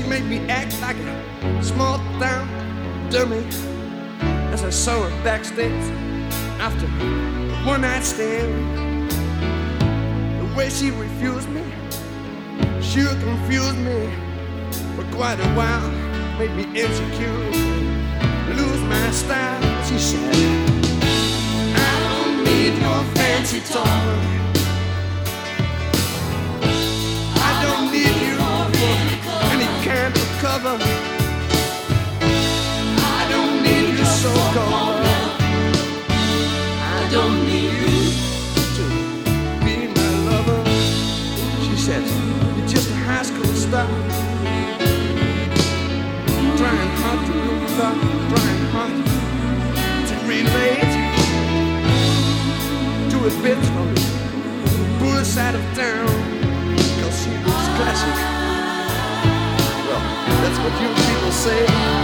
made me act like a small town dummy as I saw her backstage after a one-night stand. The way she refused me sure confused me for quite a while, made me insecure, lose my style. She said, I don't need your fancy talk, I don't need you for any kind of cover, I don't need your so-called love, I don't need you to be my lover. She said, you're just a high school star, trying hard to look up, trying hard to relate to a bitch from the poor side of town, cause she was classic. Well, that's what you people say.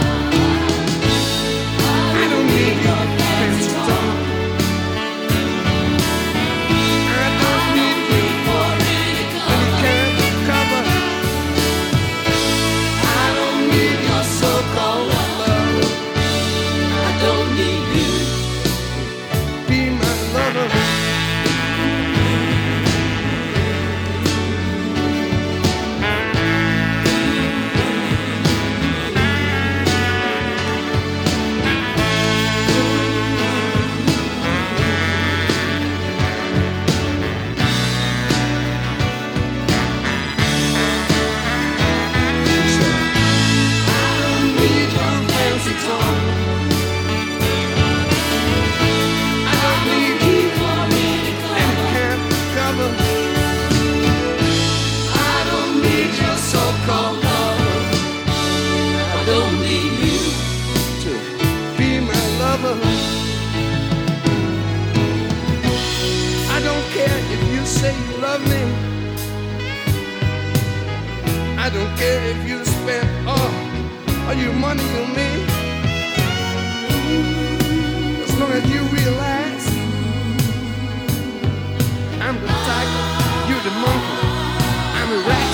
I don't need your fancy talk, I don't need you for any kind of cover, I don't need your so-called love, I don't need you to be my lover. I don't care if you say you love me, I don't care if you spend all your money on me, as long as you realize I'm the tiger, you're the monkey, I'm a rat.